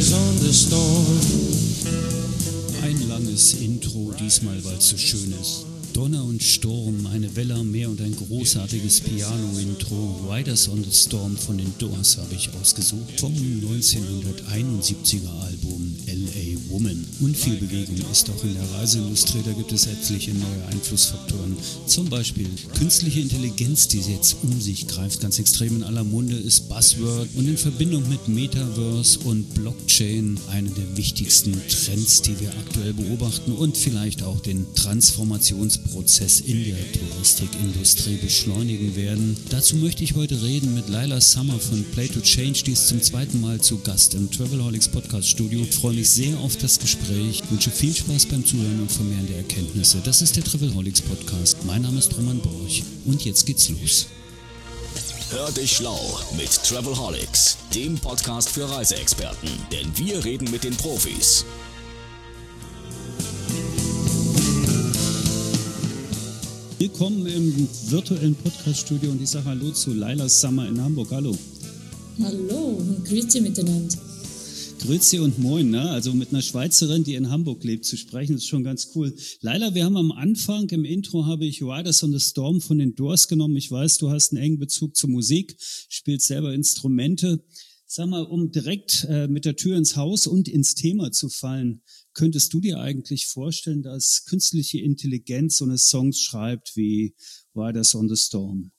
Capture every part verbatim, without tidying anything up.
riders on the storm. Ein langes Intro, diesmal weil es so schön ist. Donner und Sturm, eine Welle am Meer und ein großartiges Piano-Intro. Riders on the Storm von den Doors habe ich ausgesucht vom neunzehnhunderteinundsiebziger Album L A Woman. Und viel Bewegung ist auch in der Reiseindustrie, da gibt es etliche neue Einflussfaktoren. Zum Beispiel künstliche Intelligenz, die jetzt um sich greift, ganz extrem in aller Munde, ist Buzzword und in Verbindung mit Metaverse und Blockchain einer der wichtigsten Trends, die wir aktuell beobachten und vielleicht auch den Transformationsprozess Prozess in der Touristikindustrie beschleunigen werden. Dazu möchte ich heute reden mit Laila Summer von Play to Change, die ist zum zweiten Mal zu Gast im Travelholics Podcast Studio. Ich freue mich sehr auf das Gespräch, wünsche viel Spaß beim Zuhören und Vermehren der Erkenntnisse. Das ist der Travelholics Podcast. Mein Name ist Roman Borch und jetzt geht's los. Hör dich schlau mit Travelholics, dem Podcast für Reiseexperten, denn wir reden mit den Profis. Willkommen im virtuellen Podcast-Studio und ich sage Hallo zu Laila Summer in Hamburg. Hallo. Hallo und Grüezi miteinander. Grüezi und Moin, ne? Also mit einer Schweizerin, die in Hamburg lebt, zu sprechen, ist schon ganz cool. Laila, wir haben am Anfang, im Intro habe ich Riders on the Storm von den Doors genommen. Ich weiß, du hast einen engen Bezug zur Musik, spielst selber Instrumente. Sag mal, um direkt äh, mit der Tür ins Haus und ins Thema zu fallen, könntest du dir eigentlich vorstellen, dass künstliche Intelligenz so eine Songs schreibt wie Riders on the Storm?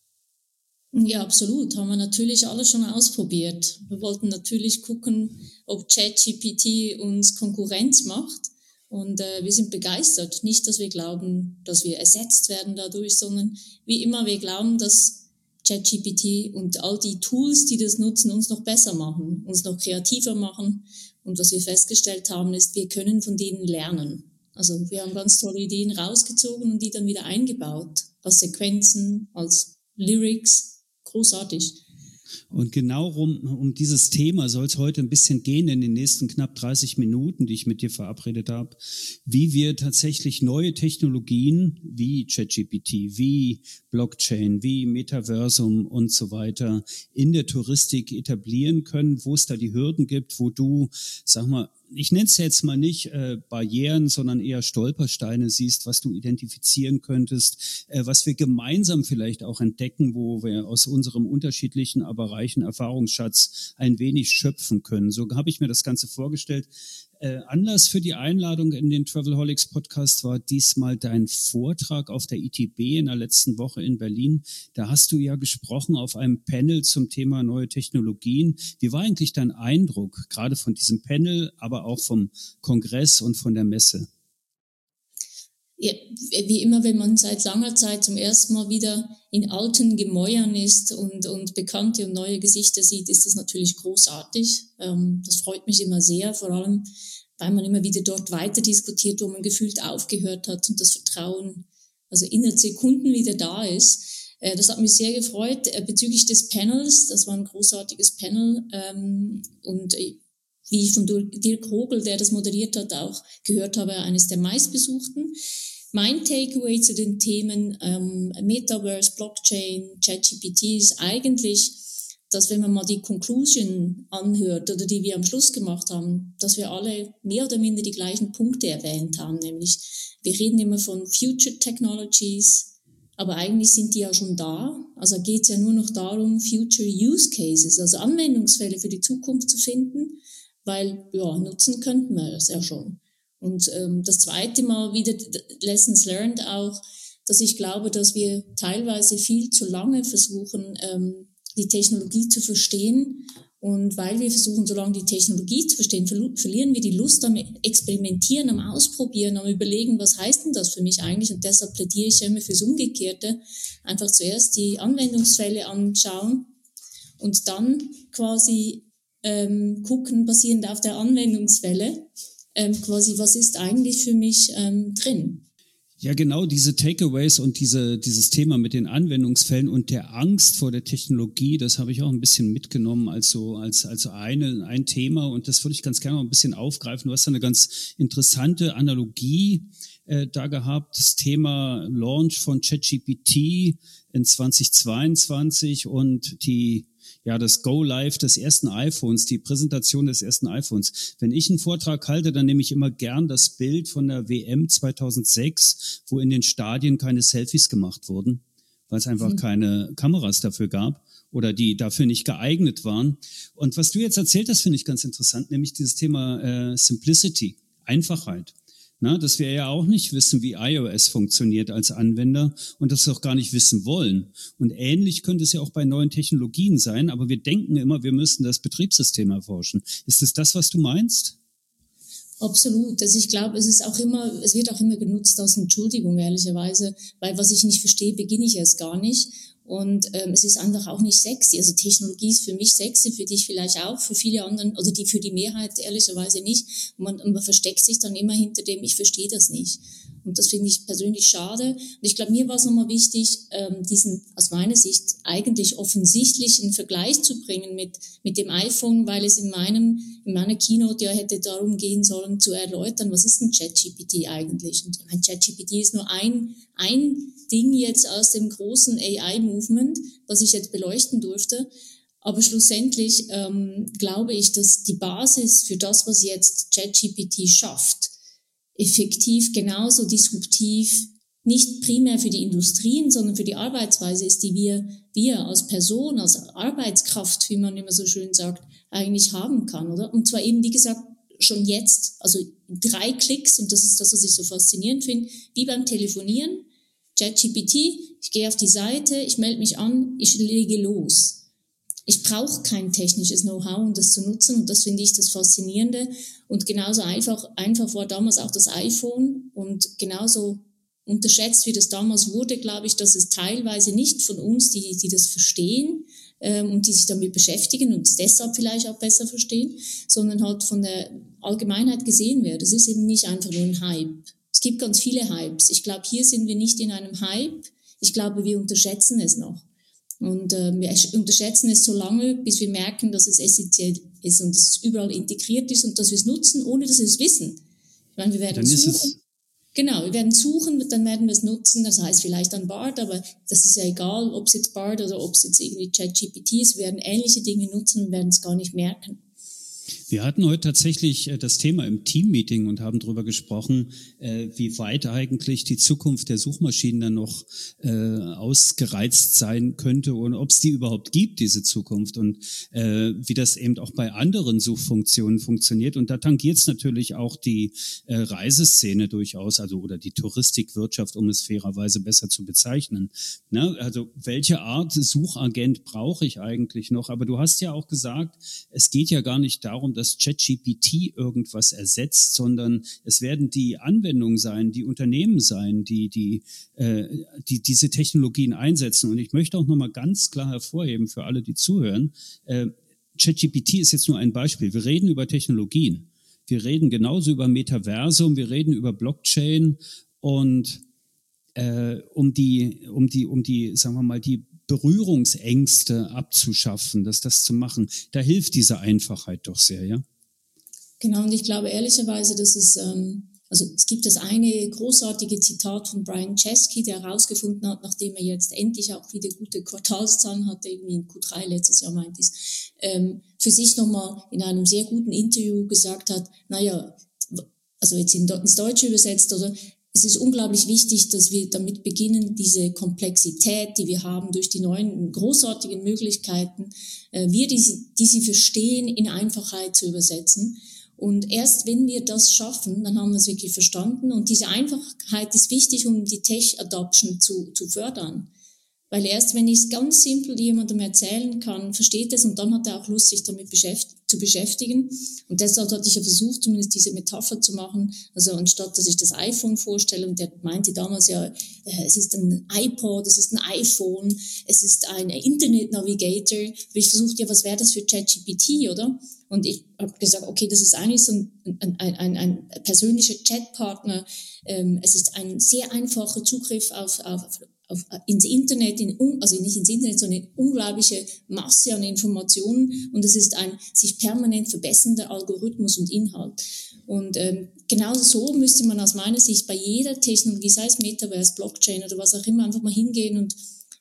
Ja, absolut. Haben wir natürlich alle schon ausprobiert. Wir wollten natürlich gucken, ob ChatGPT uns Konkurrenz macht. Und äh, wir sind begeistert. Nicht, dass wir glauben, dass wir ersetzt werden dadurch, sondern wie immer, wir glauben, dass ChatGPT und all die Tools, die das nutzen, uns noch besser machen, uns noch kreativer machen. Und was wir festgestellt haben, ist, wir können von denen lernen. Also wir haben ganz tolle Ideen rausgezogen und die dann wieder eingebaut. Als Sequenzen, als Lyrics. Großartig. Und genau um, um dieses Thema soll es heute ein bisschen gehen in den nächsten knapp dreißig Minuten, die ich mit dir verabredet habe, wie wir tatsächlich neue Technologien wie ChatGPT, wie Blockchain, wie Metaversum und so weiter in der Touristik etablieren können, wo es da die Hürden gibt, wo du, sag mal, ich nenne es jetzt mal nicht äh, Barrieren, sondern eher Stolpersteine siehst, was du identifizieren könntest, äh, was wir gemeinsam vielleicht auch entdecken, wo wir aus unserem unterschiedlichen, aber reichen Erfahrungsschatz ein wenig schöpfen können. So habe ich mir das Ganze vorgestellt. Äh, Anlass für die Einladung in den Travelholics Podcast war diesmal dein Vortrag auf der I T B in der letzten Woche in Berlin. Da hast du ja gesprochen auf einem Panel zum Thema neue Technologien. Wie war eigentlich dein Eindruck, gerade von diesem Panel, aber auch vom Kongress und von der Messe? Ja, wie immer, wenn man seit langer Zeit zum ersten Mal wieder in alten Gemäuern ist und, und bekannte und neue Gesichter sieht, ist das natürlich großartig. Ähm, das freut mich immer sehr, vor allem, weil man immer wieder dort weiter diskutiert, wo man gefühlt aufgehört hat und das Vertrauen, also innerhalb Sekunden wieder da ist. Äh, das hat mich sehr gefreut. Äh, bezüglich des Panels, das war ein großartiges Panel ähm, und äh, wie ich von Dirk Rogel, der das moderiert hat, auch gehört habe, eines der meistbesuchten. Mein Takeaway zu den Themen ähm, Metaverse, Blockchain, ChatGPT ist eigentlich, dass wenn man mal die Conclusion anhört oder die wir am Schluss gemacht haben, dass wir alle mehr oder minder die gleichen Punkte erwähnt haben, nämlich wir reden immer von Future Technologies, aber eigentlich sind die ja schon da. Also geht es ja nur noch darum, Future Use Cases, also Anwendungsfälle für die Zukunft zu finden, weil ja nutzen könnten wir das ja schon. Und ähm, das zweite Mal wieder Lessons learned auch, dass ich glaube, dass wir teilweise viel zu lange versuchen, ähm, die Technologie zu verstehen. Und weil wir versuchen, so lange die Technologie zu verstehen, verl- verlieren wir die Lust am Experimentieren, am Ausprobieren, am Überlegen, was heißt denn das für mich eigentlich? Und deshalb plädiere ich ja immer fürs Umgekehrte. Einfach zuerst die Anwendungsfälle anschauen und dann quasi ähm, gucken, basierend auf der Anwendungsfälle, Ähm, quasi, was ist eigentlich für mich ähm, drin? Ja, genau, diese Takeaways und diese, dieses Thema mit den Anwendungsfällen und der Angst vor der Technologie, das habe ich auch ein bisschen mitgenommen als so, als, als eine, ein Thema, und das würde ich ganz gerne noch ein bisschen aufgreifen. Du hast da eine ganz interessante Analogie äh, da gehabt, das Thema Launch von ChatGPT in zwanzig zweiundzwanzig und die Ja, das Go Live des ersten iPhones, die Präsentation des ersten iPhones. Wenn ich einen Vortrag halte, dann nehme ich immer gern das Bild von der W M zweitausendsechs, wo in den Stadien keine Selfies gemacht wurden, weil es einfach mhm. keine Kameras dafür gab oder die dafür nicht geeignet waren. Und was du jetzt erzählt hast, finde ich ganz interessant, nämlich dieses Thema äh, Simplicity, Einfachheit. Na, dass wir ja auch nicht wissen, wie iOS funktioniert als Anwender und das auch gar nicht wissen wollen. Und ähnlich könnte es ja auch bei neuen Technologien sein, aber wir denken immer, wir müssten das Betriebssystem erforschen. Ist es das, was du meinst? Absolut. Also ich glaube, es ist auch immer, es wird auch immer genutzt als Entschuldigung, ehrlicherweise, weil was ich nicht verstehe, beginne ich erst gar nicht. Und ähm, es ist einfach auch nicht sexy. Also Technologie ist für mich sexy, für dich vielleicht auch, für viele anderen, also die für die Mehrheit ehrlicherweise nicht. Und man, und man versteckt sich dann immer hinter dem, ich verstehe das nicht. Und das finde ich persönlich schade. Und ich glaube, mir war es nochmal wichtig, ähm, diesen aus meiner Sicht eigentlich offensichtlichen Vergleich zu bringen mit mit dem iPhone, weil es in meinem in meiner Keynote ja hätte darum gehen sollen, zu erläutern, was ist ein ChatGPT eigentlich? Und ein ChatGPT ist nur ein ein Ding jetzt aus dem großen A I-Movement, was ich jetzt beleuchten durfte. Aber schlussendlich ähm, glaube ich, dass die Basis für das, was jetzt ChatGPT schafft, effektiv genauso disruptiv, nicht primär für die Industrien, sondern für die Arbeitsweise ist, die wir, wir als Person, als Arbeitskraft, wie man immer so schön sagt, eigentlich haben kann, oder? Und zwar eben, wie gesagt, schon jetzt, also drei Klicks, und das ist das, was ich so faszinierend finde, wie beim Telefonieren, ChatGPT, ich gehe auf die Seite, ich melde mich an, ich lege los. Ich brauche kein technisches Know-how, um das zu nutzen, und das finde ich das Faszinierende. Und genauso einfach, einfach war damals auch das iPhone, und genauso unterschätzt, wie das damals wurde, glaube ich, dass es teilweise nicht von uns, die, die das verstehen ähm, und die sich damit beschäftigen und es deshalb vielleicht auch besser verstehen, sondern halt von der Allgemeinheit gesehen wird. Es ist eben nicht einfach nur ein Hype. Es gibt ganz viele Hypes. Ich glaube, hier sind wir nicht in einem Hype. Ich glaube, wir unterschätzen es noch. Und äh, wir unterschätzen es so lange, bis wir merken, dass es essentiell ist und dass es überall integriert ist und dass wir es nutzen, ohne dass wir es wissen. Ich meine, wir werden Dann suchen. Ist es Genau, wir werden suchen, dann werden wir es nutzen. Das heißt vielleicht dann Bard, aber das ist ja egal, ob es jetzt Bard oder ob es jetzt irgendwie ChatGPT ist. Wir werden ähnliche Dinge nutzen und werden es gar nicht merken. Wir hatten heute tatsächlich das Thema im Teammeeting und haben darüber gesprochen, wie weit eigentlich die Zukunft der Suchmaschinen dann noch ausgereizt sein könnte und ob es die überhaupt gibt, diese Zukunft, und wie das eben auch bei anderen Suchfunktionen funktioniert. Und da tangiert es natürlich auch die Reiseszene durchaus, also oder die Touristikwirtschaft, um es fairerweise besser zu bezeichnen. Ne? Also welche Art Suchagent brauche ich eigentlich noch? Aber du hast ja auch gesagt, es geht ja gar nicht darum, dass ChatGPT irgendwas ersetzt, sondern es werden die Anwendungen sein, die Unternehmen sein, die die äh, die diese Technologien einsetzen. Und ich möchte auch nochmal ganz klar hervorheben für alle, die zuhören, äh, ChatGPT ist jetzt nur ein Beispiel. Wir reden über Technologien. Wir reden genauso über Metaversum, wir reden über Blockchain und äh, um die um die um die sagen wir mal die Berührungsängste abzuschaffen, dass das zu machen, da hilft diese Einfachheit doch sehr, ja? Genau, und ich glaube ehrlicherweise, dass es, ähm, also es gibt das eine großartige Zitat von Brian Chesky, der herausgefunden hat, nachdem er jetzt endlich auch wieder gute Quartalszahlen hatte, irgendwie in Q drei letztes Jahr meint es, ähm, für sich nochmal in einem sehr guten Interview gesagt hat, naja, also jetzt ins Deutsche übersetzt, oder, es ist unglaublich wichtig, dass wir damit beginnen, diese Komplexität, die wir haben durch die neuen großartigen Möglichkeiten, äh, wir, die sie, die sie verstehen, in Einfachheit zu übersetzen. Und erst wenn wir das schaffen, dann haben wir es wirklich verstanden. Und diese Einfachheit ist wichtig, um die Tech-Adoption zu, zu fördern. Weil erst wenn ich es ganz simpel jemandem erzählen kann, versteht es, und dann hat er auch Lust, sich damit beschäft- zu beschäftigen. Und deshalb hatte ich ja versucht, zumindest diese Metapher zu machen. Also anstatt, dass ich das iPhone vorstelle, und der meinte damals ja, äh, es ist ein iPod, es ist ein iPhone, es ist ein Internet Navigator. Und ich versucht, ja, was wäre das für ChatGPT, oder? Und ich habe gesagt, okay, das ist eigentlich so ein, ein, ein, ein persönlicher Chatpartner. Ähm, es ist ein sehr einfacher Zugriff auf, auf Auf, ins Internet, in, also nicht ins Internet, sondern eine unglaubliche Masse an Informationen, und es ist ein sich permanent verbessernder Algorithmus und Inhalt. Und ähm, genauso so müsste man aus meiner Sicht bei jeder Technologie, sei es Metaverse, Blockchain oder was auch immer, einfach mal hingehen und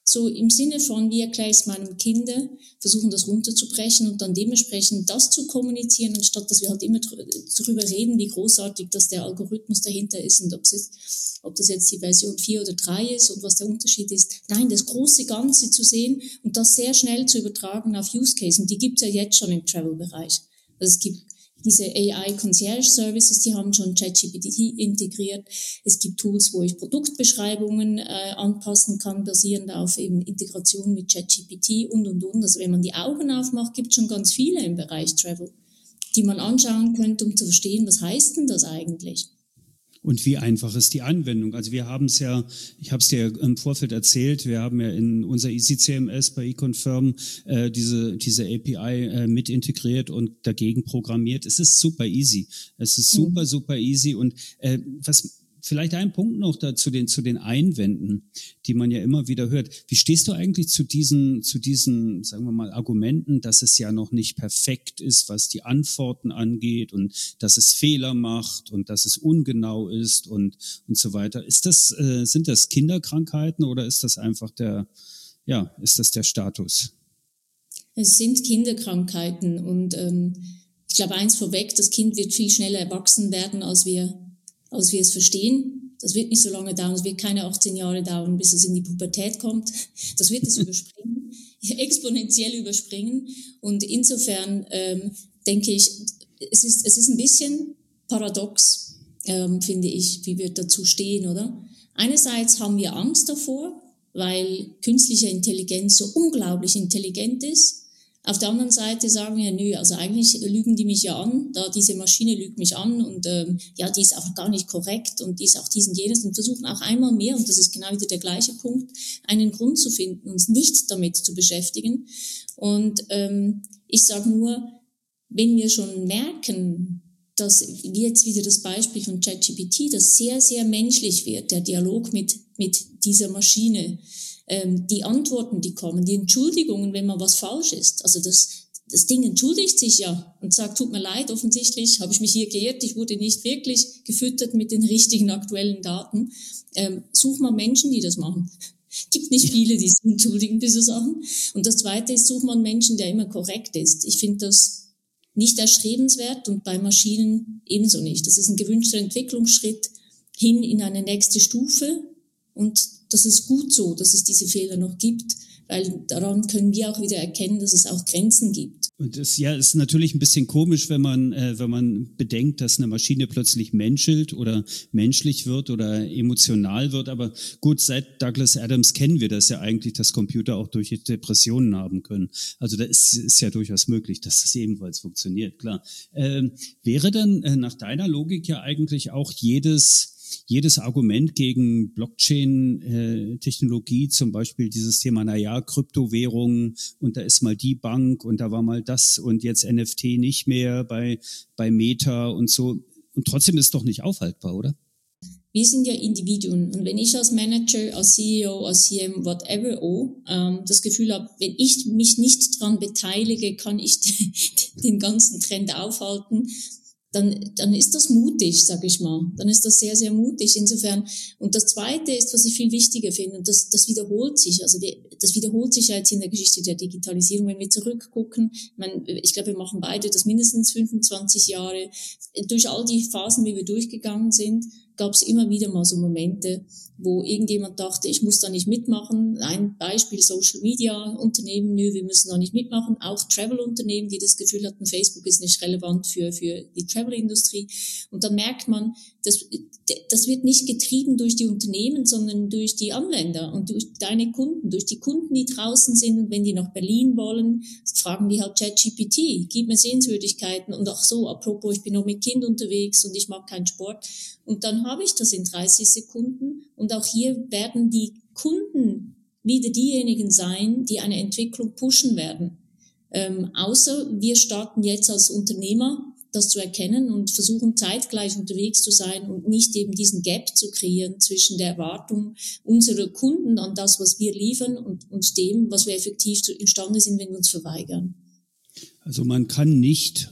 so im Sinne von, wie erkläre ich es meinem Kind, versuchen das runterzubrechen und dann dementsprechend das zu kommunizieren, anstatt dass wir halt immer darüber reden, wie großartig dass der Algorithmus dahinter ist und ob es jetzt, ob das jetzt die Version vier oder drei ist und was der Unterschied ist. Nein, das große Ganze zu sehen und das sehr schnell zu übertragen auf Use Cases. Und die gibt es ja jetzt schon im Travel-Bereich. Also es gibt diese A I Concierge Services, die haben schon ChatGPT integriert. Es gibt Tools, wo ich Produktbeschreibungen äh, anpassen kann, basierend auf eben Integration mit ChatGPT und, und, und. Also wenn man die Augen aufmacht, gibt es schon ganz viele im Bereich Travel, die man anschauen könnte, um zu verstehen, was heißt denn das eigentlich? Und wie einfach ist die Anwendung? Also wir haben es ja, ich habe es dir im Vorfeld erzählt, wir haben ja in unser Easy C M S bei eConfirm äh, diese diese A P I äh, mit integriert und dagegen programmiert. Es ist super easy. Es ist super, super easy. Und äh, was vielleicht ein Punkt noch dazu den zu den Einwänden, die man ja immer wieder hört. Wie stehst du eigentlich zu diesen zu diesen, sagen wir mal, Argumenten, dass es ja noch nicht perfekt ist, was die Antworten angeht und dass es Fehler macht und dass es ungenau ist und und so weiter? Ist das äh, sind das Kinderkrankheiten oder ist das einfach der ja ist das der Status? Es sind Kinderkrankheiten und ähm, ich glaube eins vorweg: Das Kind wird viel schneller erwachsen werden, als wir als wir es verstehen. Das wird nicht so lange dauern, es wird keine achtzehn Jahre dauern, bis es in die Pubertät kommt. Das wird es überspringen, exponentiell überspringen. Und insofern ähm, denke ich, es ist, es ist ein bisschen paradox, ähm, finde ich, wie wir dazu stehen, oder? Einerseits haben wir Angst davor, weil künstliche Intelligenz so unglaublich intelligent ist. Auf der anderen Seite sagen wir, nö, also eigentlich lügen die mich ja an, da diese Maschine lügt mich an und ähm, ja, die ist auch gar nicht korrekt und die ist auch dies und jenes und versuchen auch einmal mehr, und das ist genau wieder der gleiche Punkt, einen Grund zu finden, uns nicht damit zu beschäftigen. Und ähm, ich sage nur, wenn wir schon merken, dass, wie jetzt wieder das Beispiel von ChatGPT, das sehr, sehr menschlich wird, der Dialog mit, mit dieser Maschine, die Antworten, die kommen, die Entschuldigungen, wenn mal was falsch ist. Also das, das Ding entschuldigt sich ja und sagt, tut mir leid, offensichtlich habe ich mich hier geirrt, ich wurde nicht wirklich gefüttert mit den richtigen aktuellen Daten. Ähm, such mal Menschen, die das machen. Gibt nicht viele, die sich entschuldigen für so Sachen. Und das Zweite ist, such mal einen Menschen, der immer korrekt ist. Ich finde das nicht erstrebenswert und bei Maschinen ebenso nicht. Das ist ein gewünschter Entwicklungsschritt hin in eine nächste Stufe und das ist gut so, dass es diese Fehler noch gibt, weil daran können wir auch wieder erkennen, dass es auch Grenzen gibt. Und das ja ist natürlich ein bisschen komisch, wenn man äh, wenn man bedenkt, dass eine Maschine plötzlich menschelt oder menschlich wird oder emotional wird. Aber gut, seit Douglas Adams kennen wir das ja eigentlich, dass Computer auch durch Depressionen haben können. Also da ist, ist ja durchaus möglich, dass das ebenfalls funktioniert, klar. Ähm, wäre dann äh, nach deiner Logik ja eigentlich auch jedes Jedes Argument gegen Blockchain-Technologie, zum Beispiel dieses Thema, na ja, Kryptowährungen und da ist mal die Bank und da war mal das und jetzt N F T nicht mehr bei, bei Meta und so. Und trotzdem ist es doch nicht aufhaltbar, oder? Wir sind ja Individuen und wenn ich als Manager, als C E O, als C M, whatever, oh, ähm, das Gefühl habe, wenn ich mich nicht dran beteilige, kann ich den ganzen Trend aufhalten, dann, dann ist das mutig, sag ich mal. Dann ist das sehr, sehr mutig. Insofern, und das Zweite ist, was ich viel wichtiger finde, und das, das wiederholt sich, also die, das wiederholt sich ja jetzt in der Geschichte der Digitalisierung, wenn wir zurückgucken. Ich meine, ich glaube, wir machen beide das mindestens fünfundzwanzig Jahre. Durch all die Phasen, wie wir durchgegangen sind, gab es immer wieder mal so Momente, wo irgendjemand dachte, ich muss da nicht mitmachen. Ein Beispiel, Social Media Unternehmen, nö, wir müssen da nicht mitmachen. Auch Travel-Unternehmen, die das Gefühl hatten, Facebook ist nicht relevant für, für die Travel-Industrie. Und dann merkt man, das, das wird nicht getrieben durch die Unternehmen, sondern durch die Anwender und durch deine Kunden, durch die Kunden, die draußen sind. Und wenn die nach Berlin wollen, fragen die halt ChatGPT, gib mir Sehenswürdigkeiten. Und auch so, apropos, ich bin noch mit Kind unterwegs und ich mag keinen Sport. Und dann habe ich das in dreißig Sekunden. Und auch hier werden die Kunden wieder diejenigen sein, die eine Entwicklung pushen werden. Ähm, außer wir starten jetzt als Unternehmer, das zu erkennen und versuchen zeitgleich unterwegs zu sein und nicht eben diesen Gap zu kreieren zwischen der Erwartung unserer Kunden an das, was wir liefern und, und dem, was wir effektiv imstande sind, wenn wir uns verweigern. Also man kann nicht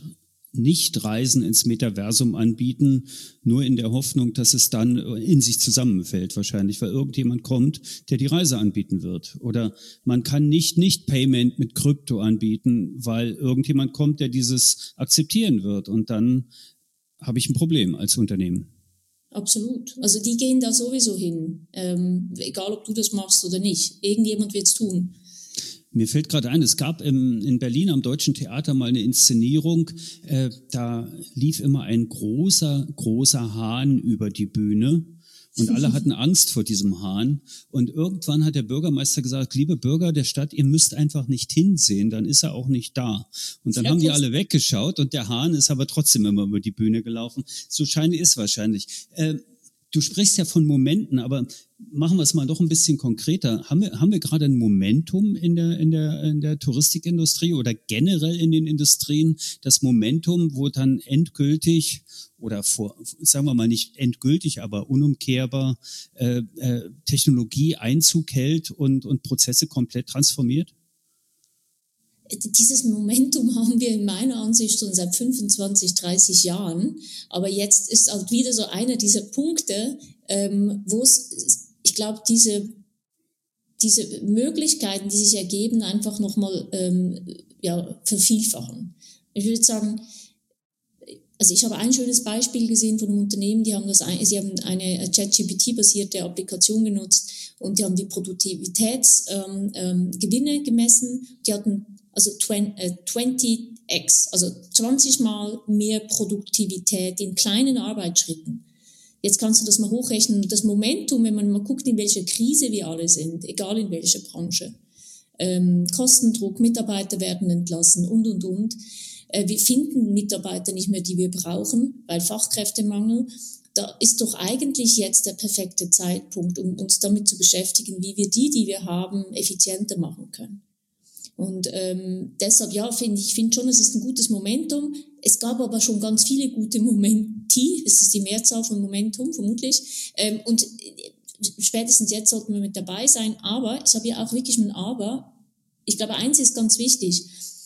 nicht Reisen ins Metaversum anbieten, nur in der Hoffnung, dass es dann in sich zusammenfällt wahrscheinlich, weil irgendjemand kommt, der die Reise anbieten wird. Oder man kann nicht Nicht-Payment mit Krypto anbieten, weil irgendjemand kommt, der dieses akzeptieren wird. Und dann habe ich ein Problem als Unternehmen. Absolut. Also die gehen da sowieso hin, ähm, egal ob du das machst oder nicht. Irgendjemand wird es tun. Mir fällt gerade ein, es gab im, in Berlin am Deutschen Theater mal eine Inszenierung, äh, da lief immer ein großer, großer Hahn über die Bühne und alle hatten Angst vor diesem Hahn. Und irgendwann hat der Bürgermeister gesagt, liebe Bürger der Stadt, ihr müsst einfach nicht hinsehen, dann ist er auch nicht da. Und dann ja, haben die alle weggeschaut und der Hahn ist aber trotzdem immer über die Bühne gelaufen. So scheint es wahrscheinlich. Äh, Du sprichst ja von Momenten, aber machen wir es mal doch ein bisschen konkreter. Haben wir, haben wir gerade ein Momentum in der, in der, in der Touristikindustrie oder generell in den Industrien, das Momentum, wo dann endgültig oder vor, sagen wir mal nicht endgültig, aber unumkehrbar äh, äh, Technologie Einzug hält und, und Prozesse komplett transformiert? Dieses Momentum haben wir in meiner Ansicht schon seit fünfundzwanzig, dreißig Jahren. Aber jetzt ist halt wieder so einer dieser Punkte, ähm, wo es, ich glaube, diese, diese Möglichkeiten, die sich ergeben, einfach nochmal ähm, ja, vervielfachen. Ich würde sagen, also ich habe ein schönes Beispiel gesehen von einem Unternehmen, die haben das, sie haben eine ChatGPT-basierte Applikation genutzt und die haben die Produktivitätsgewinne ähm, ähm, gemessen. Die hatten also zwanzig x, also zwanzig Mal mehr Produktivität in kleinen Arbeitsschritten. Jetzt kannst du das mal hochrechnen. Das Momentum, wenn man mal guckt, in welcher Krise wir alle sind, egal in welcher Branche, ähm, Kostendruck, Mitarbeiter werden entlassen und, und, und. Äh, wir finden Mitarbeiter nicht mehr, die wir brauchen, weil Fachkräftemangel. Da ist doch eigentlich jetzt der perfekte Zeitpunkt, um uns damit zu beschäftigen, wie wir die, die wir haben, effizienter machen können. Und ähm, deshalb, ja, finde ich finde schon, es ist ein gutes Momentum. Es gab aber schon ganz viele gute Momenti, das ist die Mehrzahl von Momentum, vermutlich. Ähm, und spätestens jetzt sollten wir mit dabei sein. Aber, ich habe ja auch wirklich ein Aber, ich glaube, eins ist ganz wichtig.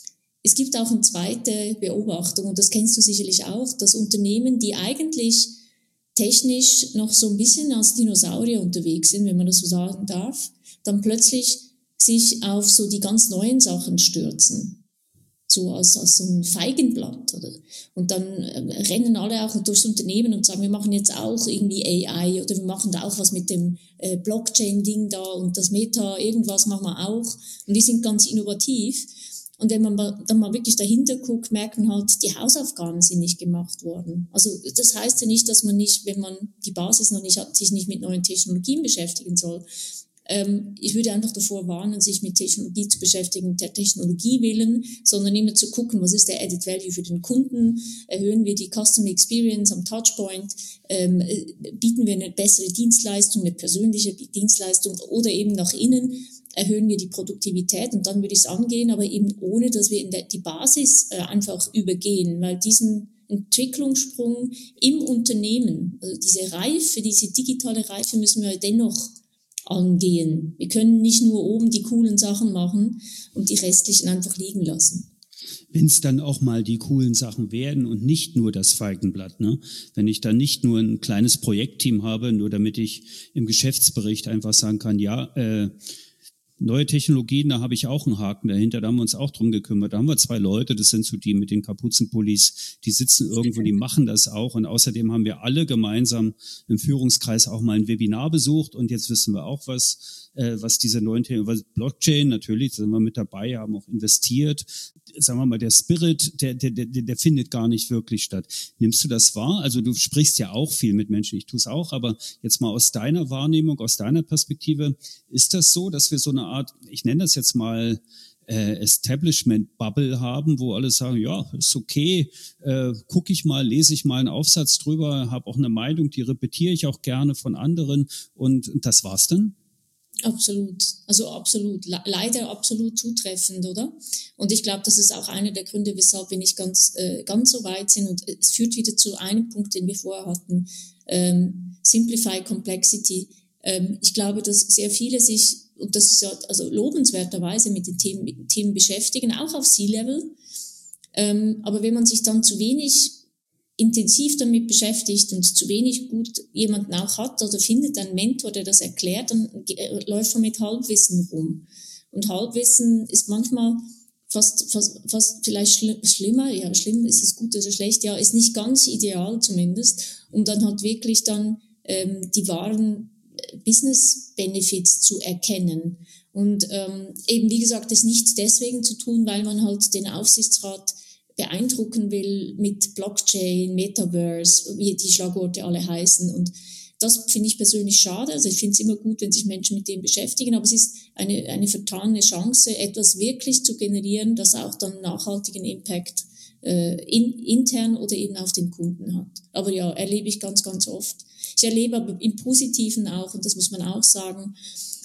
Es gibt auch eine zweite Beobachtung, und das kennst du sicherlich auch, dass Unternehmen, die eigentlich technisch noch so ein bisschen als Dinosaurier unterwegs sind, wenn man das so sagen darf, dann plötzlich sich auf so die ganz neuen Sachen stürzen, so als, als so ein Feigenblatt, oder? Und dann äh, rennen alle auch durchs Unternehmen und sagen, wir machen jetzt auch irgendwie A I oder wir machen da auch was mit dem äh, Blockchain-Ding da und das Meta, irgendwas machen wir auch. Und die sind ganz innovativ. Und wenn man dann mal wirklich dahinter guckt, merkt man halt, die Hausaufgaben sind nicht gemacht worden. Also das heißt ja nicht, dass man nicht, wenn man die Basis noch nicht hat, sich nicht mit neuen Technologien beschäftigen soll. Ähm, ich würde einfach davor warnen, sich mit Technologie zu beschäftigen, der Technologie willen, sondern immer zu gucken, was ist der Added Value für den Kunden, erhöhen wir die Customer Experience am Touchpoint, ähm, bieten wir eine bessere Dienstleistung, eine persönliche Dienstleistung oder eben nach innen, erhöhen wir die Produktivität, und dann würde ich es angehen, aber eben ohne, dass wir in der, die Basis äh, einfach übergehen, weil diesen Entwicklungssprung im Unternehmen, also diese Reife, diese digitale Reife müssen wir dennoch angehen. Wir können nicht nur oben die coolen Sachen machen und die restlichen einfach liegen lassen. Wenn es dann auch mal die coolen Sachen werden und nicht nur das Feigenblatt, ne? Wenn ich dann nicht nur ein kleines Projektteam habe, nur damit ich im Geschäftsbericht einfach sagen kann, ja, äh, neue Technologien, da habe ich auch einen Haken dahinter, da haben wir uns auch drum gekümmert. Da haben wir zwei Leute, das sind so die mit den Kapuzenpullis, die sitzen irgendwo, die machen das auch. Und außerdem haben wir alle gemeinsam im Führungskreis auch mal ein Webinar besucht. Und jetzt wissen wir auch, was, äh, was diese neuen Themen, Blockchain, natürlich, da sind wir mit dabei, haben auch investiert. Sagen wir mal, der Spirit, der, der, der, der findet gar nicht wirklich statt. Nimmst du das wahr? Also du sprichst ja auch viel mit Menschen, ich tue es auch, aber jetzt mal aus deiner Wahrnehmung, aus deiner Perspektive, ist das so, dass wir so eine Art, ich nenne das jetzt mal äh, Establishment-Bubble haben, wo alle sagen, ja, ist okay, äh, gucke ich mal, lese ich mal einen Aufsatz drüber, habe auch eine Meinung, die repetiere ich auch gerne von anderen, und, und das war's dann? Absolut, also absolut, Le- leider absolut zutreffend, oder? Und ich glaube, das ist auch einer der Gründe, weshalb wir nicht ganz, äh, ganz so weit sind, und es führt wieder zu einem Punkt, den wir vorher hatten, ähm, Simplify Complexity. Ähm, ich glaube, dass sehr viele sich, und das ist ja also lobenswerterweise, mit den Themen, mit den Themen beschäftigen, auch auf C-Level, Ähm, aber wenn man sich dann zu wenig intensiv damit beschäftigt und zu wenig gut jemanden auch hat oder findet einen Mentor, der das erklärt, dann äh, läuft man mit Halbwissen rum. Und Halbwissen ist manchmal fast, fast, fast vielleicht schli- schlimmer, ja, schlimm, ist es gut oder schlecht, ja, ist nicht ganz ideal zumindest, um dann halt wirklich dann ähm, die wahren Business-Benefits zu erkennen. Und ähm, eben, wie gesagt, das nicht deswegen zu tun, weil man halt den Aufsichtsrat beeindrucken will mit Blockchain, Metaverse, wie die Schlagworte alle heißen. Und das finde ich persönlich schade. Also ich finde es immer gut, wenn sich Menschen mit dem beschäftigen, aber es ist eine, eine vertane Chance, etwas wirklich zu generieren, das auch dann nachhaltigen Impact äh, in, intern oder eben auf den Kunden hat. Aber ja, erlebe ich ganz, ganz oft. Ich erlebe aber im Positiven auch, und das muss man auch sagen,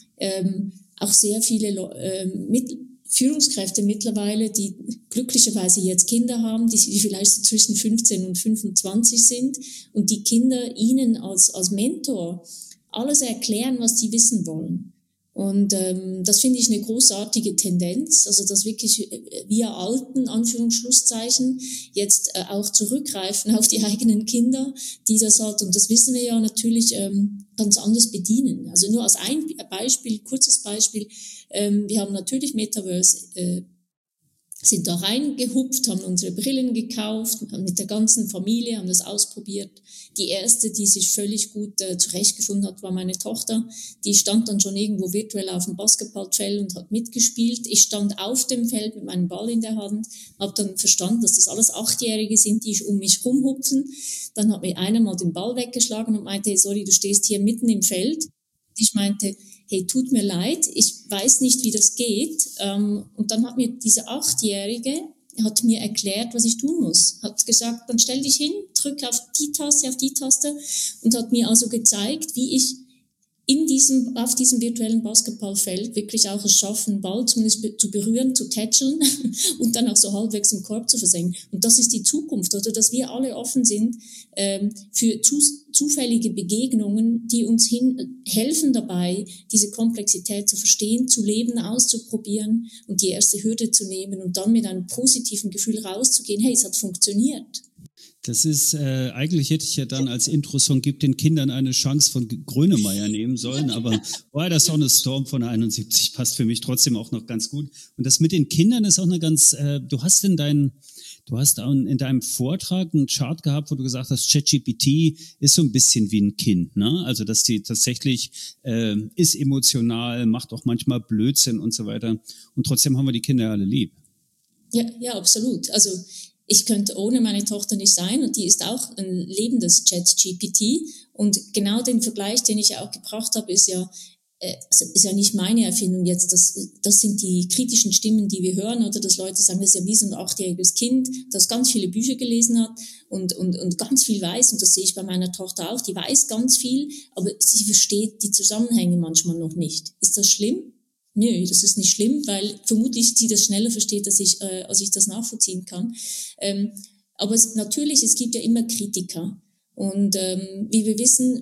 ähm, auch sehr viele ähm, mit, Führungskräfte mittlerweile, die glücklicherweise jetzt Kinder haben, die, die vielleicht so zwischen fünfzehn und fünfundzwanzig sind und die Kinder ihnen als, als Mentor alles erklären, was sie wissen wollen. Und ähm, das finde ich eine großartige Tendenz, also dass wirklich wir alten, Anführungsschlusszeichen, jetzt äh, auch zurückgreifen auf die eigenen Kinder, die das halt, und das wissen wir ja natürlich, ähm, ganz anders bedienen. Also nur als ein Beispiel, kurzes Beispiel, ähm, wir haben natürlich Metaverse, äh, sind da reingehupft, haben unsere Brillen gekauft, mit der ganzen Familie, haben das ausprobiert. Die erste, die sich völlig gut äh, zurechtgefunden hat, war meine Tochter. Die stand dann schon irgendwo virtuell auf dem Basketballfeld und hat mitgespielt. Ich stand auf dem Feld mit meinem Ball in der Hand, habe dann verstanden, dass das alles Achtjährige sind, die um mich rumhupfen. Dann hat mir einer mal den Ball weggeschlagen und meinte, hey, sorry, du stehst hier mitten im Feld. Ich meinte, hey, tut mir leid, ich weiß nicht, wie das geht. Und dann hat mir diese Achtjährige, hat mir erklärt, was ich tun muss. Hat gesagt, dann stell dich hin, drück auf die Taste, auf die Taste und hat mir also gezeigt, wie ich in diesem, auf diesem virtuellen Basketballfeld wirklich auch es schaffen, einen Ball zumindest zu berühren, zu tätscheln und dann auch so halbwegs im Korb zu versenken. Und das ist die Zukunft, oder dass wir alle offen sind ähm, für zu, zufällige Begegnungen, die uns hin, helfen dabei, diese Komplexität zu verstehen, zu leben, auszuprobieren und die erste Hürde zu nehmen und dann mit einem positiven Gefühl rauszugehen, hey, es hat funktioniert. Das ist, äh, eigentlich hätte ich ja dann als Intro-Song "Gib den Kindern eine Chance" von Grönemeyer nehmen sollen, aber Riders on a Storm von einundsiebzig passt für mich trotzdem auch noch ganz gut. Und das mit den Kindern ist auch eine ganz, äh, du hast in deinen, du hast in deinem Vortrag einen Chart gehabt, wo du gesagt hast, ChatGPT ist so ein bisschen wie ein Kind, ne? Also, dass die tatsächlich, äh, ist emotional, macht auch manchmal Blödsinn und so weiter. Und trotzdem haben wir die Kinder ja alle lieb. Ja, ja, absolut. Also, ich könnte ohne meine Tochter nicht sein und die ist auch ein lebendes ChatGPT und genau den Vergleich, den ich ja auch gebracht habe, ist ja, äh, ist ja nicht meine Erfindung jetzt, das, das sind die kritischen Stimmen, die wir hören, oder dass Leute sagen, das ist ja wie so ein achtjähriges Kind, das ganz viele Bücher gelesen hat und, und, und ganz viel weiß, und das sehe ich bei meiner Tochter auch, die weiß ganz viel, aber sie versteht die Zusammenhänge manchmal noch nicht. Ist das schlimm? Nö, das ist nicht schlimm, weil vermutlich sie das schneller versteht, als ich, äh, als ich das nachvollziehen kann. Ähm, aber es, natürlich, es gibt ja immer Kritiker. Und ähm, wie wir wissen,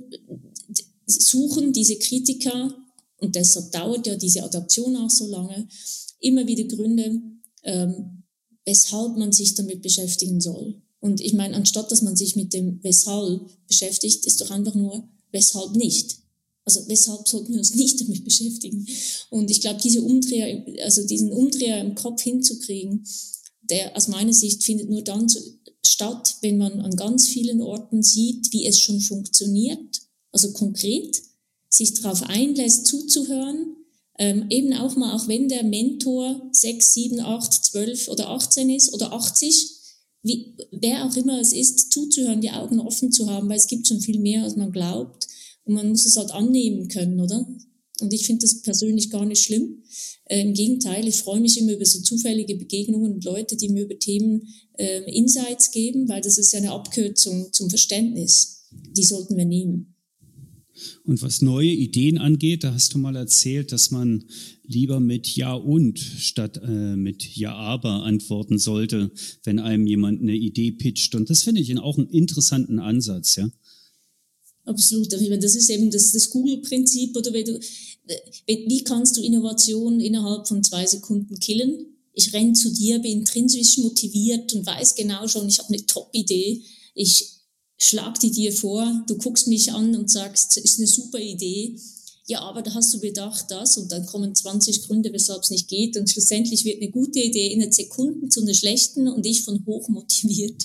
suchen diese Kritiker, und deshalb dauert ja diese Adaption auch so lange, immer wieder Gründe, ähm, weshalb man sich damit beschäftigen soll. Und ich meine, anstatt dass man sich mit dem Weshalb beschäftigt, ist doch einfach nur weshalb nicht. Also weshalb sollten wir uns nicht damit beschäftigen? Und ich glaube, diese Umdreher, also diesen Umdreher im Kopf hinzukriegen, der aus meiner Sicht findet nur dann zu, statt, wenn man an ganz vielen Orten sieht, wie es schon funktioniert, also konkret, sich darauf einlässt, zuzuhören, ähm, eben auch mal, auch wenn der Mentor sechs, sieben, acht, zwölf oder achtzehn ist oder achtzig, wie, wer auch immer es ist, zuzuhören, die Augen offen zu haben, weil es gibt schon viel mehr, als man glaubt. Und man muss es halt annehmen können, oder? Und ich finde das persönlich gar nicht schlimm. Äh, Im Gegenteil, ich freue mich immer über so zufällige Begegnungen und Leute, die mir über Themen äh, Insights geben, weil das ist ja eine Abkürzung zum Verständnis. Die sollten wir nehmen. Und was neue Ideen angeht, da hast du mal erzählt, dass man lieber mit Ja und statt äh, mit Ja aber antworten sollte, wenn einem jemand eine Idee pitcht. Und das finde ich auch einen interessanten Ansatz, ja. Absolut. Ich meine, das ist eben das, das Google-Prinzip, oder wenn du, wie kannst du Innovation innerhalb von zwei Sekunden killen? ich renne zu dir, bin intrinsisch motiviert und weiß genau schon, ich habe eine Top-Idee. Ich schlag die dir vor, du guckst mich an und sagst, ist eine super Idee. Ja, aber da hast du bedacht das und dann kommen zwanzig Gründe, weshalb es nicht geht und schlussendlich wird eine gute Idee in Sekunden zu einer schlechten und ich von hoch motiviert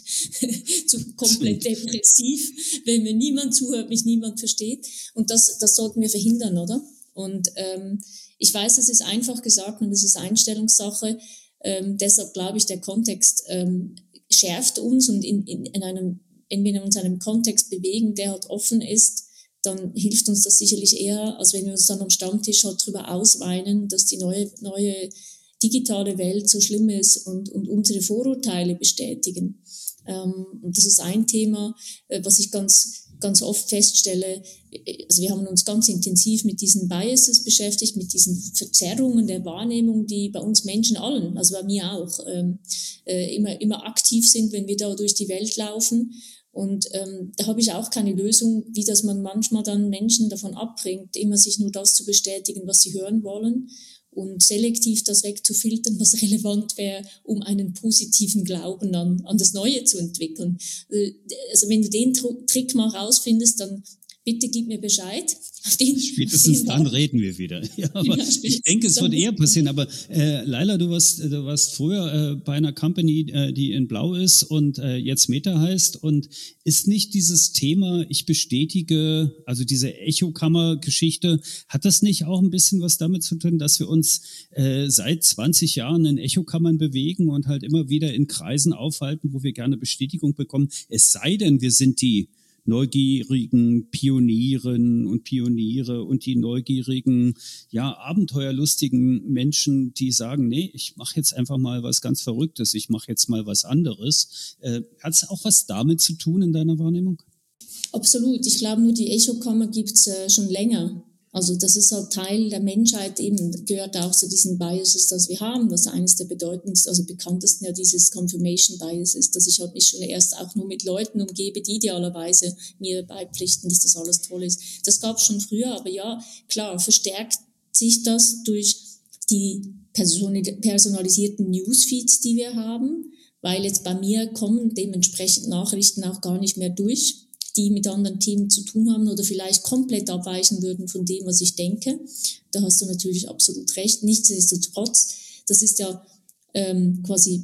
zu komplett depressiv, wenn mir niemand zuhört, mich niemand versteht und das, das sollten wir verhindern, oder? Und ähm, ich weiß, es ist einfach gesagt und es ist Einstellungssache, ähm, deshalb glaube ich, der Kontext ähm, schärft uns und in, in, in einem, wenn wir uns in einem Kontext bewegen, der halt offen ist, dann hilft uns das sicherlich eher, als wenn wir uns dann am Stammtisch halt drüber ausweinen, dass die neue, neue digitale Welt so schlimm ist und, und unsere Vorurteile bestätigen. Ähm, und das ist ein Thema, äh, was ich ganz, ganz oft feststelle. Also wir haben uns ganz intensiv mit diesen Biases beschäftigt, mit diesen Verzerrungen der Wahrnehmung, die bei uns Menschen allen, also bei mir auch, ähm, äh, immer, immer aktiv sind, wenn wir da durch die Welt laufen. Und ähm, da habe ich auch keine Lösung, wie dass man manchmal dann Menschen davon abbringt, immer sich nur das zu bestätigen, was sie hören wollen und selektiv das wegzufiltern, was relevant wäre, um einen positiven Glauben an, an das Neue zu entwickeln. Also wenn du den Trick mal rausfindest, dann bitte gib mir Bescheid. Auf den Spätestens dann reden wir wieder. Ja, aber ja, ich denke, es wird eher passieren. Aber äh, Laila, du warst, du warst früher äh, bei einer Company, äh, die in Blau ist und äh, jetzt Meta heißt. Und ist nicht dieses Thema, ich bestätige, also diese Echokammer-Geschichte, hat das nicht auch ein bisschen was damit zu tun, dass wir uns äh, seit zwanzig Jahren in Echokammern bewegen und halt immer wieder in Kreisen aufhalten, wo wir gerne Bestätigung bekommen? Es sei denn, wir sind die neugierigen Pionierinnen und Pioniere und die neugierigen, ja, abenteuerlustigen Menschen, die sagen, nee, ich mache jetzt einfach mal was ganz Verrücktes, ich mache jetzt mal was anderes. Äh, hat es auch was damit zu tun in deiner Wahrnehmung? Absolut. Ich glaube, nur die Echokammer gibt's äh, schon länger. Also das ist halt Teil der Menschheit, eben gehört auch zu diesen Biases, das wir haben, was eines der bedeutendsten, also bekanntesten ja dieses Confirmation Bias ist, dass ich halt mich schon erst auch nur mit Leuten umgebe, die idealerweise mir beipflichten, dass das alles toll ist. Das gab es schon früher, aber ja, klar, verstärkt sich das durch die personalisierten Newsfeeds, die wir haben, weil jetzt bei mir kommen dementsprechend Nachrichten auch gar nicht mehr durch, die mit anderen Themen zu tun haben oder vielleicht komplett abweichen würden von dem, was ich denke. Da hast du natürlich absolut recht. Nichtsdestotrotz, das ist ja ähm, quasi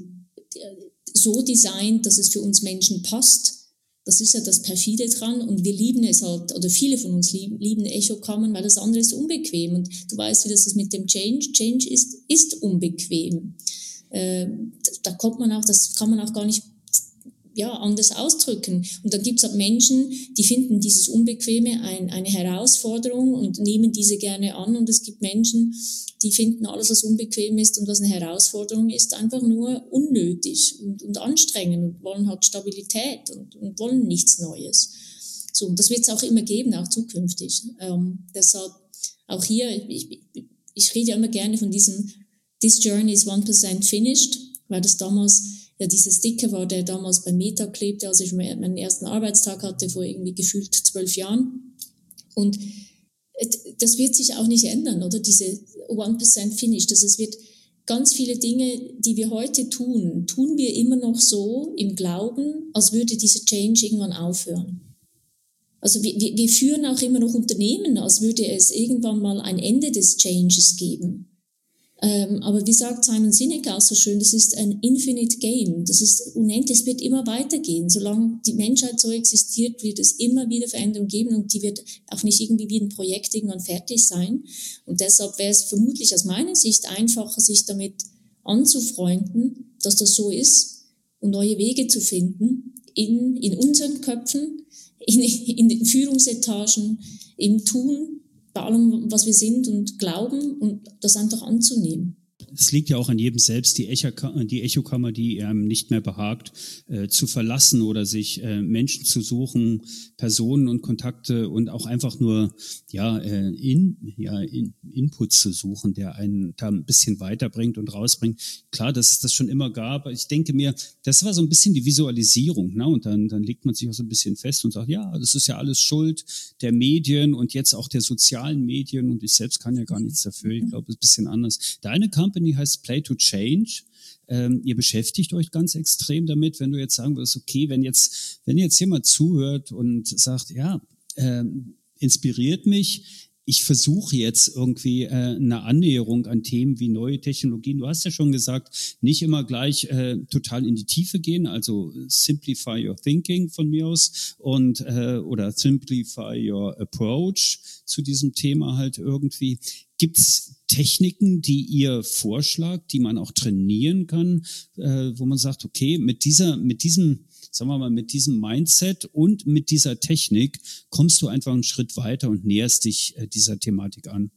so designt, dass es für uns Menschen passt. Das ist ja das Perfide dran und wir lieben es halt, oder viele von uns lieben, lieben Echokammern, weil das andere ist unbequem. Und du weißt, wie das ist mit dem Change. Change ist, ist unbequem. Äh, da kommt man auch, das kann man auch gar nicht ja, anders ausdrücken. Und dann gibt's halt Menschen, die finden dieses Unbequeme ein, eine Herausforderung und nehmen diese gerne an. Und es gibt Menschen, die finden alles, was unbequem ist und was eine Herausforderung ist, einfach nur unnötig und, und anstrengend und wollen halt Stabilität und, und wollen nichts Neues. So, und das wird's auch immer geben, auch zukünftig. Ähm, deshalb auch hier, ich, ich, ich rede ja immer gerne von diesem This journey is one percent finished, weil das damals ja dieser Sticker war, der damals bei Meta klebte, als ich meinen ersten Arbeitstag hatte, vor irgendwie gefühlt zwölf Jahren. Und das wird sich auch nicht ändern, oder? Diese one percent Finish. Das es wird ganz viele Dinge, die wir heute tun, tun wir immer noch so im Glauben, als würde dieser Change irgendwann aufhören. Also wir, wir führen auch immer noch Unternehmen, als würde es irgendwann mal ein Ende des Changes geben. Ähm, aber wie sagt Simon Sinek auch so schön, das ist ein infinite game, das ist unendlich, es wird immer weitergehen. Solange die Menschheit so existiert, wird es immer wieder Veränderungen geben und die wird auch nicht irgendwie wie ein Projekt irgendwann fertig sein. Und deshalb wäre es vermutlich aus meiner Sicht einfacher, sich damit anzufreunden, dass das so ist und neue Wege zu finden in, in unseren Köpfen, in, in den Führungsetagen, im Tun, bei allem, was wir sind und glauben und das einfach anzunehmen. Es liegt ja auch an jedem selbst, die, Echokammer, die Echokammer, die einem nicht mehr behagt, äh, zu verlassen oder sich äh, Menschen zu suchen, Personen und Kontakte und auch einfach nur ja, äh, in, ja in, Input zu suchen, der einen da ein bisschen weiterbringt und rausbringt. Klar, dass es das schon immer gab. Ich denke mir, das war so ein bisschen die Visualisierung, ne? Und dann, dann legt man sich auch so ein bisschen fest und sagt, ja, das ist ja alles Schuld der Medien und jetzt auch der sozialen Medien und ich selbst kann ja gar nichts dafür. Ich glaube, es ist ein bisschen anders. Deine Company Company heißt Play to Change. Ähm, ihr beschäftigt euch ganz extrem damit, wenn du jetzt sagen würdest, okay, wenn jetzt, wenn jetzt jemand zuhört und sagt, ja, ähm, inspiriert mich, ich versuche jetzt irgendwie äh, eine Annäherung an Themen wie neue Technologien. Du hast ja schon gesagt, nicht immer gleich äh, total in die Tiefe gehen, also simplify your thinking von mir aus und äh, oder simplify your approach zu diesem Thema halt irgendwie. Gibt's Techniken, die ihr vorschlagt, die man auch trainieren kann, äh, wo man sagt, okay, mit dieser, mit diesem sagen wir mal, mit diesem Mindset und mit dieser Technik kommst du einfach einen Schritt weiter und näherst dich äh, dieser Thematik an?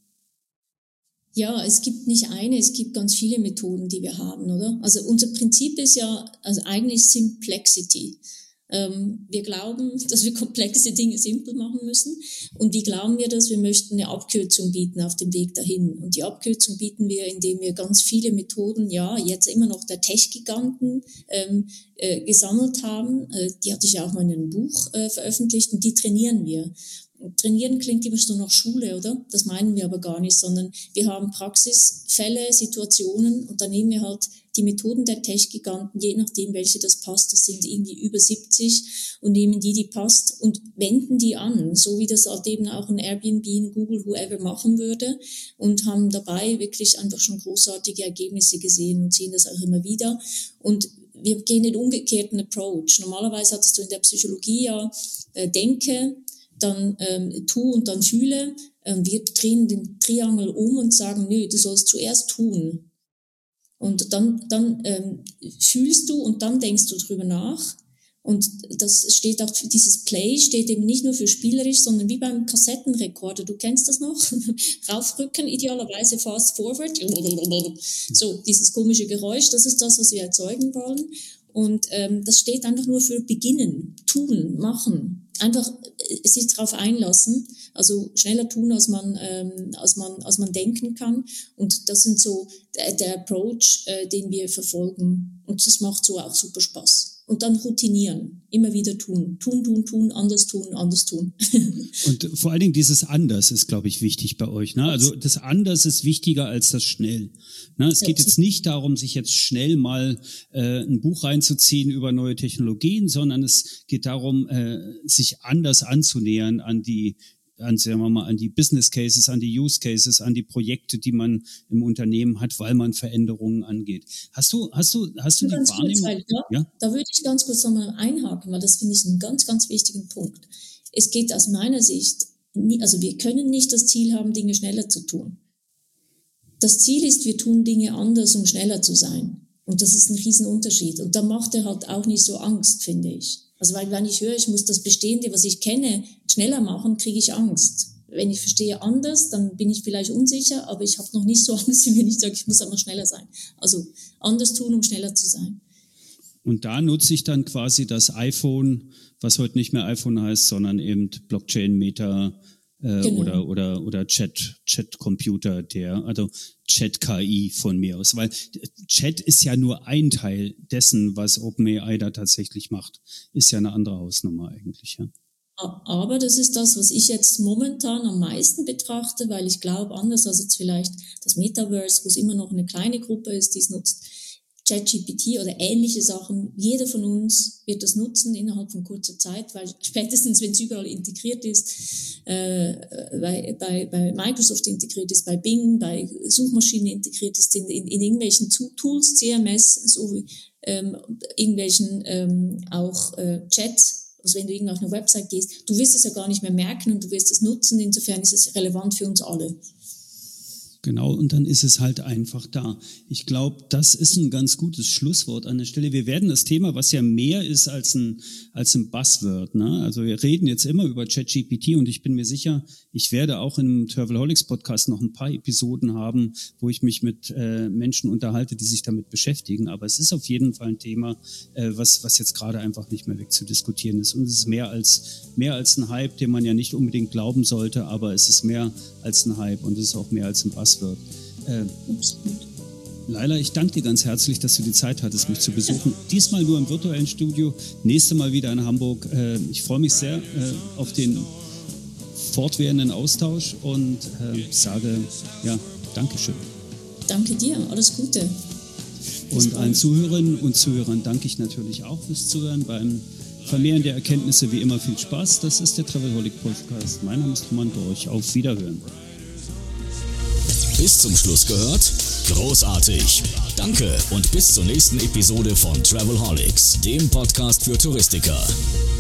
Ja, es gibt nicht eine, es gibt ganz viele Methoden, die wir haben, oder? Also unser Prinzip ist ja also eigentlich Simplexity. Ähm, wir glauben, dass wir komplexe Dinge simpel machen müssen. Und wie glauben wir das? Wir möchten eine Abkürzung bieten auf dem Weg dahin. Und die Abkürzung bieten wir, indem wir ganz viele Methoden, ja, jetzt immer noch der Tech-Giganten ähm, äh, gesammelt haben. Äh, die hatte ich ja auch mal in einem Buch äh, veröffentlicht und die trainieren wir. Trainieren klingt immer so nach Schule, oder? Das meinen wir aber gar nicht, sondern wir haben Praxisfälle, Situationen und dann nehmen wir halt die Methoden der Tech-Giganten, je nachdem, welche das passt, das sind irgendwie über siebzig und nehmen die, die passt und wenden die an, so wie das halt eben auch ein Airbnb, ein Google, whoever machen würde und haben dabei wirklich einfach schon großartige Ergebnisse gesehen und sehen das auch immer wieder und wir gehen den umgekehrten Approach. Normalerweise hattest du in der Psychologie ja äh, Denke, dann ähm, tu und dann fühle. Ähm, wir drehen den Triangel um und sagen, nö, du sollst zuerst tun. Und dann, dann ähm, fühlst du und dann denkst du drüber nach. Und das steht auch, dieses Play steht eben nicht nur für spielerisch, sondern wie beim Kassettenrekorder. Du kennst das noch? Raufrücken, idealerweise fast forward. So, dieses komische Geräusch, das ist das, was wir erzeugen wollen. Und ähm, das steht einfach nur für beginnen, tun, machen. Einfach sich darauf einlassen, also schneller tun, als man, ähm, als man, als man denken kann. Und das sind so der, der Approach, äh, den wir verfolgen. Und das macht so auch super Spaß. Und dann routinieren, immer wieder tun. Tun, tun, tun, anders tun, anders tun. Und vor allen Dingen dieses Anders ist, glaube ich, wichtig bei euch. Ne? Also das Anders ist wichtiger als das Schnell. Ne? Es geht jetzt nicht darum, sich jetzt schnell mal äh, ein Buch reinzuziehen über neue Technologien, sondern es geht darum, äh, sich anders anzunähern an die an, sagen wir mal, an die Business Cases, an die Use Cases, an die Projekte, die man im Unternehmen hat, weil man Veränderungen angeht. Hast du, hast du, hast du die Wahrnehmung? Kurz, ja, ja? Da würde ich ganz kurz nochmal einhaken, weil das finde ich einen ganz, ganz wichtigen Punkt. Es geht aus meiner Sicht, nie, also wir können nicht das Ziel haben, Dinge schneller zu tun. Das Ziel ist, wir tun Dinge anders, um schneller zu sein. Und das ist ein Riesenunterschied. Und da macht er halt auch nicht so Angst, finde ich. Also weil wenn ich höre, ich muss das Bestehende, was ich kenne, schneller machen, kriege ich Angst. Wenn ich verstehe anders, dann bin ich vielleicht unsicher, aber ich habe noch nicht so Angst, wie wenn ich sage, ich muss einfach schneller sein. Also anders tun, um schneller zu sein. Und da nutze ich dann quasi das iPhone, was heute nicht mehr iPhone heißt, sondern eben Blockchain, Meta äh, genau. oder oder oder Chat Chat-Computer, der also Chat-K I von mir aus, weil Chat ist ja nur ein Teil dessen, was OpenAI da tatsächlich macht, ist ja eine andere Hausnummer eigentlich, ja. Aber das ist das, was ich jetzt momentan am meisten betrachte, weil ich glaube, anders als jetzt vielleicht das Metaverse, wo es immer noch eine kleine Gruppe ist, die es nutzt, ChatGPT oder ähnliche Sachen, jeder von uns wird das nutzen innerhalb von kurzer Zeit, weil spätestens, wenn es überall integriert ist, äh, bei, bei, bei Microsoft integriert ist, bei Bing, bei Suchmaschinen integriert ist, in, in, in irgendwelchen Tools, C M S, so wie ähm, irgendwelchen ähm, auch äh, Chats, also wenn du irgendwo auf eine Website gehst, du wirst es ja gar nicht mehr merken und du wirst es nutzen, insofern ist es relevant für uns alle. Genau, und dann ist es halt einfach da. Ich glaube, das ist ein ganz gutes Schlusswort an der Stelle. Wir werden das Thema, was ja mehr ist als ein, als ein Buzzword, ne? Also wir reden jetzt immer über ChatGPT und ich bin mir sicher, ich werde auch im Travelholics Podcast noch ein paar Episoden haben, wo ich mich mit äh, Menschen unterhalte, die sich damit beschäftigen. Aber es ist auf jeden Fall ein Thema, äh, was, was jetzt gerade einfach nicht mehr wegzudiskutieren ist. Und es ist mehr als, mehr als ein Hype, den man ja nicht unbedingt glauben sollte, aber es ist mehr als ein Hype und es ist auch mehr als ein Buzzword. Wird. Äh, Laila, ich danke dir ganz herzlich, dass du die Zeit hattest, mich zu besuchen. Diesmal nur im virtuellen Studio, nächste Mal wieder in Hamburg. Äh, ich freue mich sehr äh, auf den fortwährenden Austausch und äh, sage, ja, Dankeschön. Danke dir, alles Gute. Und allen Zuhörerinnen und Zuhörern danke ich natürlich auch fürs Zuhören. Beim Vermehren der Erkenntnisse wie immer viel Spaß. Das ist der Travelholic Podcast. Mein Name ist Roman Dorch. Auf Wiederhören. Bis zum Schluss gehört? Großartig! Danke und bis zur nächsten Episode von Travelholics, dem Podcast für Touristiker.